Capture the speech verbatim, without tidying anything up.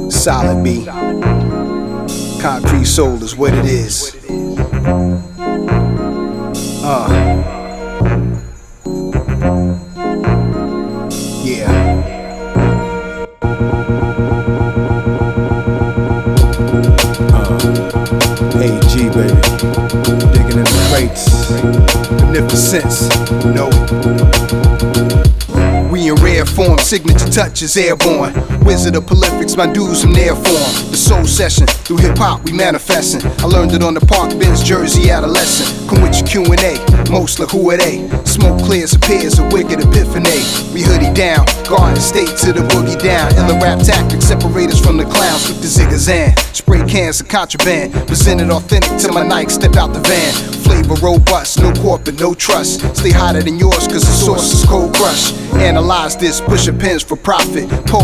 Solid B. Concrete soul is what it is. Uh. Yeah. Uh. A G, baby. Digging in the crates. Beneficence. No. We in rare form, signature touches airborne. Wizard of prolifics, my dudes from their form. The soul session, through hip hop we manifesting. I learned it on the Park Bench, Jersey adolescent. Come with your Q and A, most like who are they? Smoke clears, appears a wicked epiphany. We hoodie down, Garden State to the boogie down. Illa rap tactics separate us from the clowns with the zigazan. Spray cans of contraband, presented authentic to my Nike, step out the van. Flavor robust, no corporate, no trust. Stay hotter than yours cause the source is cold crush. Analyze this, pushing pins for profit. Pull